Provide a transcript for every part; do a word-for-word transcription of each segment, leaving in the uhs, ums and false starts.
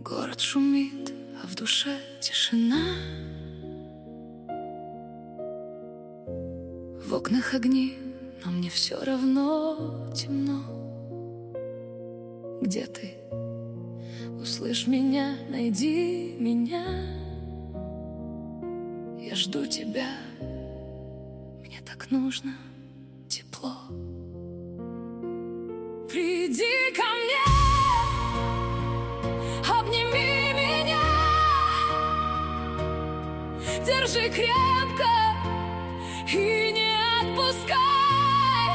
Город шумит, а в душе тишина. В окнах огни, но мне все равно темно. Где ты? Услышь меня, найди меня. Я жду тебя, мне так нужно тепло. Приди ко мне, обними меня, держи крепко и не отпускай.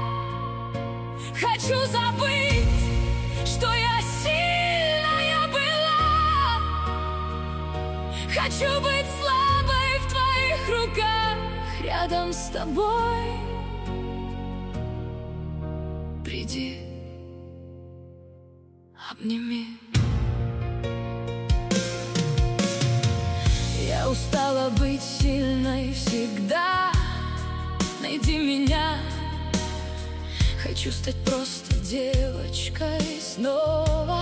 Хочу забыть, что я сильная была. Хочу быть слабой в твоих руках, рядом с тобой. Приди, обними. Я устала быть сильной всегда. Найди меня. Хочу стать просто девочкой снова.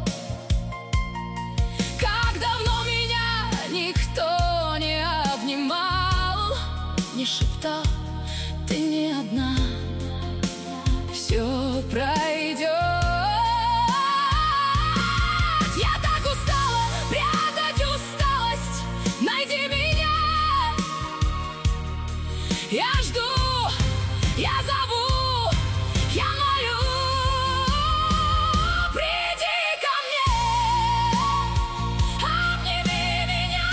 Как давно меня никто не обнимал, не шептал: ты не одна, все пройдет. Я так устала прятать усталость. Найди меня. Я жду, я зову, я молю. Приди ко мне, обними меня,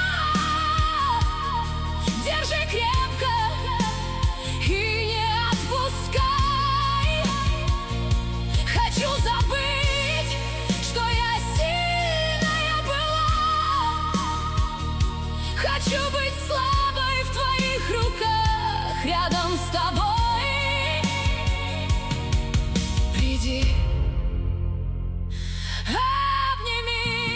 держи крепко и не отпускай. Хочу забыть, что я сильная была. Хочу быть слабой в твоих руках, рядом с тобой. Приди, обними.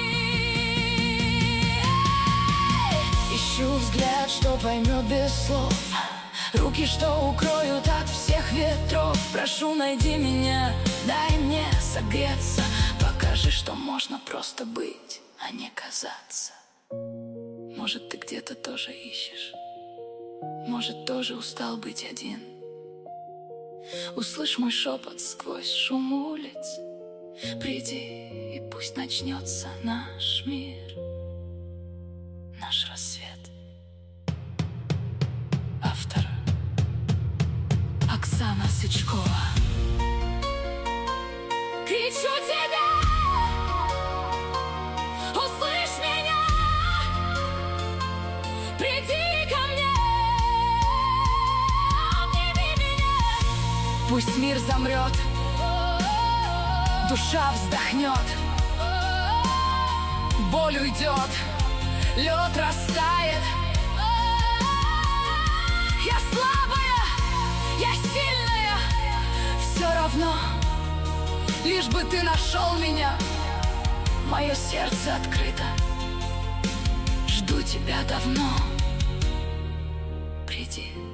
Ищу взгляд, что поймет без слов, руки, что укроют от всех ветров. Прошу, найди меня, дай мне согреться. Покажи, что можно просто быть, а не казаться. Может, ты где-то тоже ищешь, может, тоже устал быть один. Услышь мой шепот сквозь шум улиц. Приди, и пусть начнется наш мир, наш рассвет. Автор Оксана Сычкова. Кричу тебя, услышь меня. Приди ко мне, обними меня. Пусть мир замрет, душа вздохнет, боль уйдет, лед растает. Я слабая, я сильная, все равно, лишь бы ты нашел меня. Мое сердце открыто, жду тебя давно. Приди.